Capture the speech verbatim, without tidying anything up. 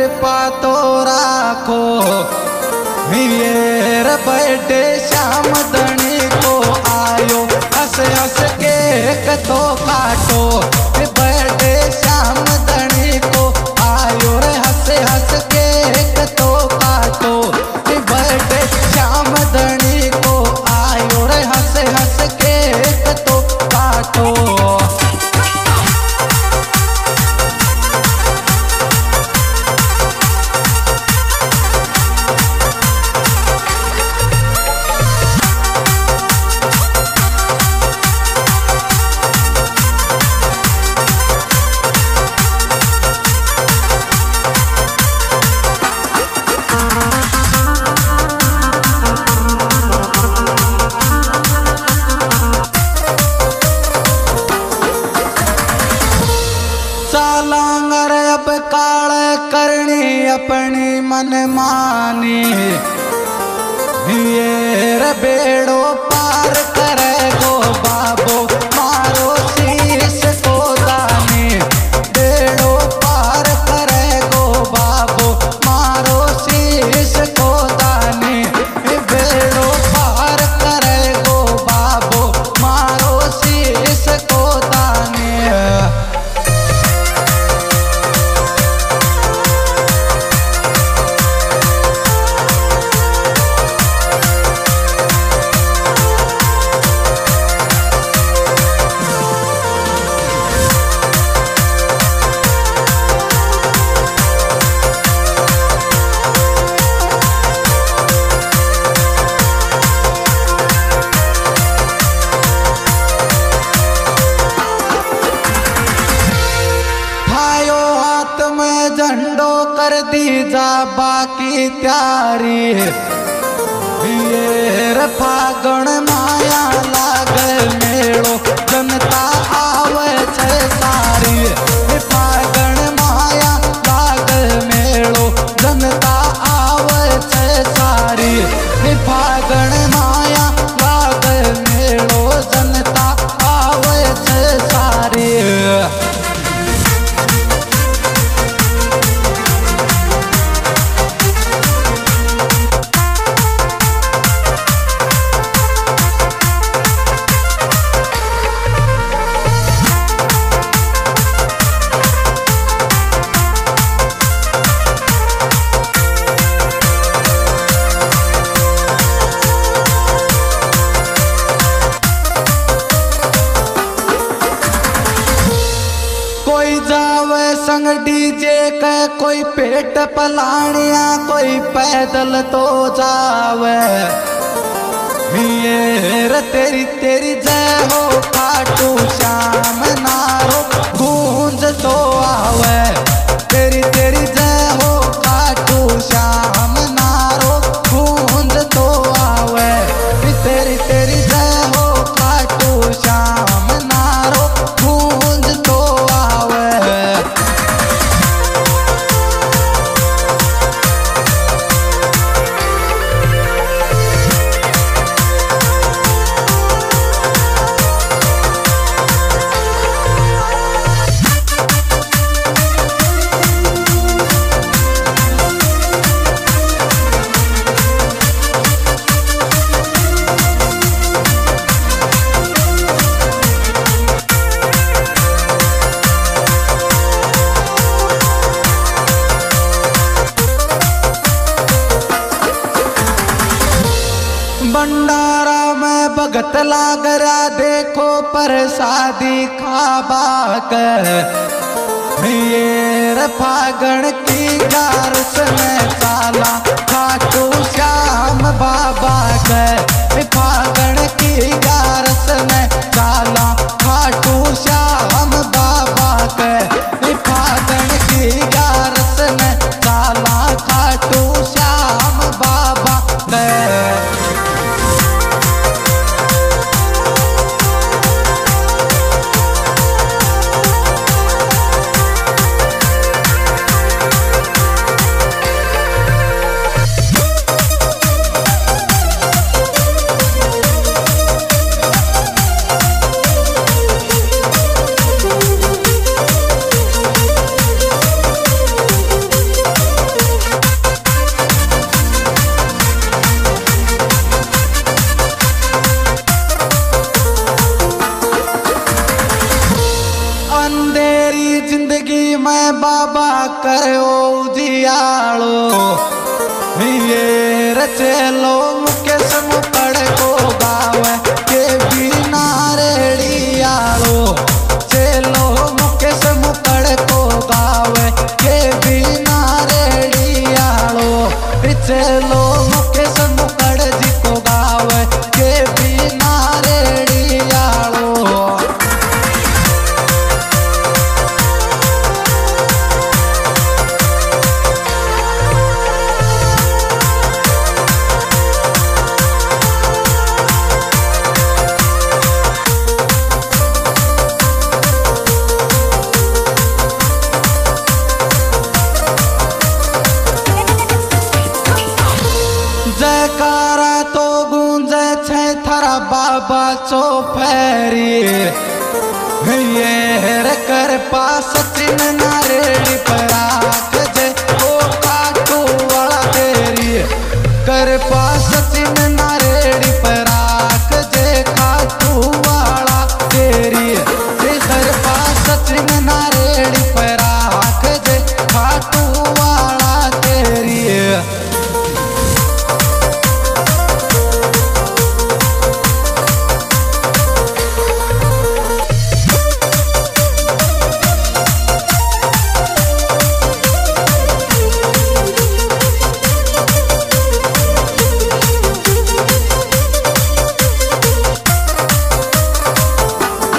कृपा तो राखो। मेरे बर्थडे श्याम धनी को आयो, हंस हंस केक तो काटो। बर्थडे श्याम धनी को आयो रे, हंस हंस केक तो काटो। बर्थडे श्याम धनी को आयो रे, हंस हंस केक तो काटो। सालांगर अब काल करनी अपनी मन मानी। ये रे बेड़ो पार करे गो बाबो, मारो शीश को दानी। बेड़ो पार करे गो बाबो, मारो शीश को दानी। बेड़ो पार करे गो बाबो, मारो शीश को दानी। झंडो कर दी जा बाकी त्यारी। ये फागण माया लागे मेड़ो, जनता आवे छे सारी। फागण माया लागे मेड़ो, जनता आवे छे सारी। फागण माया लागे मेड़ो, जनता आवे छे सारी। कोई जावे संग डीजे के, कोई पेट पलाणिया, कोई पैदल तो जावे। ये तेरी तेरी जय हो खाटू श्याम, नारो गूंज तो आवे। तेरी तेरी जय हो खाटू श्याम, नारो गूंज तो आवे। तेरी तेरी जय हो खाटू श्याम, नारो गूंज तो आवे। भंडारा में भगत लाग रहा, देखो प्रसादी खाबा के। ये फागण की गारस में चाला, खाटू श्याम बाबा के। फागण की गारस में चाला, खाटू श्याम बाबा के। फागण की गारस में चाला, खाटू श्याम बाबा के। बाबा करो उजियालो ये रचेलो मुकेश मुकड़ को गावे के बिना रेड़ियालो चेलो मुकेश मुकड़ को गावे के बिना रेड़ियालो चेलो मुकेश मुकड़ जी को गावे के बिना रेड़ियालो। जयकारा तो गूंजे छे थारा बाबा चो फेरी ये कर पास चिन नारेड़ी पराख जे ओ काटू वाला तेरी कर पा